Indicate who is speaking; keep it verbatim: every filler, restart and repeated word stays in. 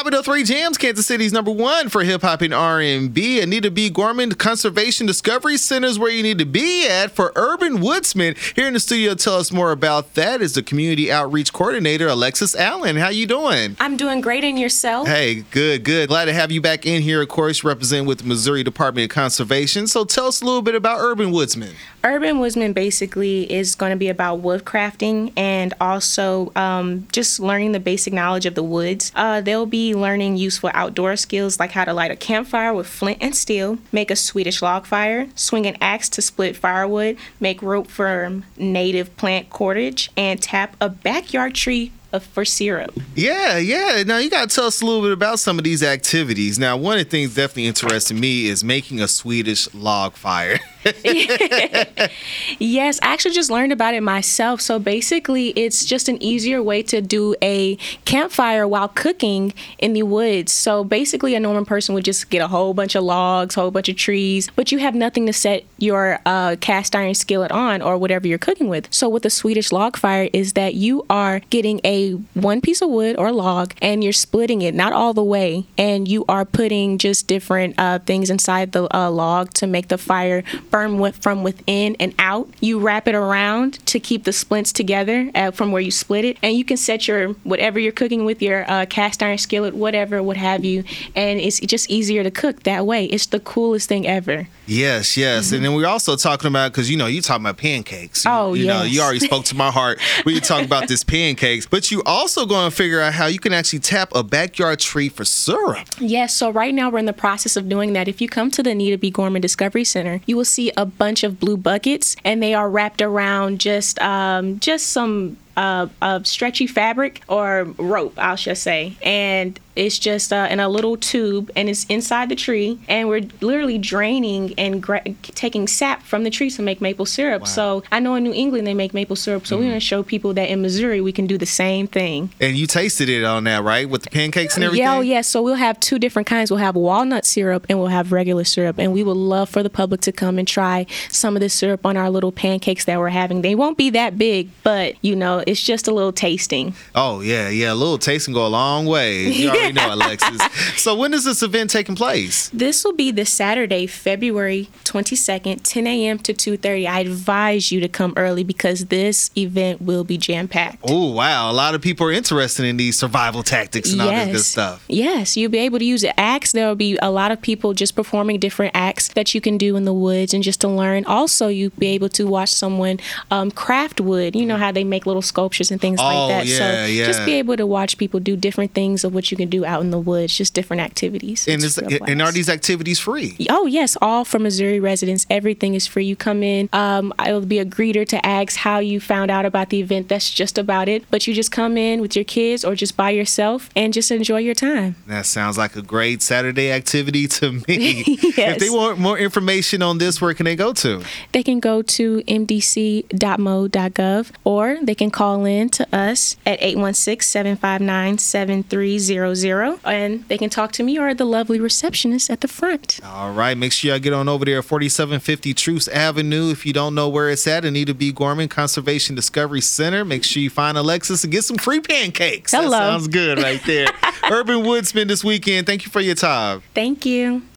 Speaker 1: Top of the three jams, Kansas City's number one for hip hop and R and B. Anita B. Gorman Conservation Discovery Center is where you need to be at for Urban Woodsman. Here in the studio to tell us more about that is the Community Outreach Coordinator, Alexis Allen. How you doing?
Speaker 2: I'm doing great, and yourself?
Speaker 1: Hey, good, good. Glad to have you back in here, of course, representing with the Missouri Department of Conservation. So tell us a little bit about Urban Woodsman.
Speaker 2: Urban Woodsman basically is going to be about wood crafting and also um, just learning the basic knowledge of the woods. Uh, they'll be learning useful outdoor skills like how to light a campfire with flint and steel, make a Swedish log fire, swing an axe to split firewood, make rope from native plant cordage, and tap a backyard tree for syrup.
Speaker 1: Yeah, yeah. Now, you got to tell us a little bit about some of these activities. Now, one of the things definitely interesting me is making a Swedish log fire.
Speaker 2: Yes, I actually just learned about it myself. So basically, it's just an easier way to do a campfire while cooking in the woods. So basically, a normal person would just get a whole bunch of logs, whole bunch of trees, but you have nothing to set your uh, cast iron skillet on or whatever you're cooking with. So with a Swedish log fire is that you are getting a one piece of wood or log and you're splitting it, not all the way, and you are putting just different uh, things inside the uh, log to make the fire burn with, from within and out. You wrap it around to keep the splints together uh, from where you split it, and you can set your whatever you're cooking with, your uh, cast iron skillet, whatever, what have you, and it's just easier to cook that way. It's the coolest thing ever.
Speaker 1: Yes, yes. Mm-hmm. And then we're also talking about, because, you know, you're talking about pancakes. You,
Speaker 2: oh,
Speaker 1: you
Speaker 2: yes.
Speaker 1: know, you already spoke to my heart when you talk about this pancakes, but you also going to figure out how you can actually tap a backyard tree for syrup.
Speaker 2: Yes, so right now we're in the process of doing that. If you come to the Anita B. Gorman Discovery Center, you will see a bunch of blue buckets, and they are wrapped around just um, just some uh, uh, stretchy fabric or rope, I should say, and it's just uh, in a little tube, and it's inside the tree, and we're literally draining and gra- taking sap from the tree to make maple syrup.
Speaker 1: Wow.
Speaker 2: So I know in New England they make maple syrup, so mm. we're going to show people that in Missouri we can do the same thing.
Speaker 1: And you tasted it on that, right, with the pancakes and everything?
Speaker 2: Yeah, oh, yeah. So we'll have two different kinds. We'll have walnut syrup and we'll have regular syrup, and we would love for the public to come and try some of this syrup on our little pancakes that we're having. They won't be that big, but, you know, it's just a little tasting.
Speaker 1: Oh, yeah, yeah. A little tasting go a long way. You already know, Alexis. So when is this event taking place?
Speaker 2: This will be this Saturday, February twenty-second, ten a.m. to two thirty. I advise you to come early because this event will be jam-packed.
Speaker 1: Oh, wow. A lot of people are interested in these survival tactics and
Speaker 2: yes.
Speaker 1: all this good stuff.
Speaker 2: Yes, you'll be able to use an axe. There will be a lot of people just performing different acts that you can do in the woods and just to learn. Also, you'll be able to watch someone um, craft wood. You know how they make little sculptures and things
Speaker 1: oh,
Speaker 2: like that.
Speaker 1: Yeah,
Speaker 2: so
Speaker 1: yeah.
Speaker 2: just be able to watch people do different things of what you can do out in the woods, just different activities.
Speaker 1: And, is, and are these activities free?
Speaker 2: Oh, yes, all for Missouri residents. Everything is free. You come in. Um, I will be a greeter to ask how you found out about the event. That's just about it. But you just come in with your kids or just by yourself and just enjoy your time.
Speaker 1: That sounds like a great Saturday activity to me.
Speaker 2: Yes.
Speaker 1: If they want more information on this, where can they go to?
Speaker 2: They can go to m d c dot m o dot gov or they can call in to us at eight one six, seven five nine, seven three zero zero, and they can talk to me or the lovely receptionist at the front.
Speaker 1: All right. Make sure y'all get on over there at forty-seven fifty Truce Avenue. If you don't know where it's at, Anita B. Gorman Conservation Discovery Center. Make sure you find Alexis and get some free pancakes.
Speaker 2: Hello.
Speaker 1: That sounds good right there. Urban Woodsman this weekend. Thank you for your time.
Speaker 2: Thank you.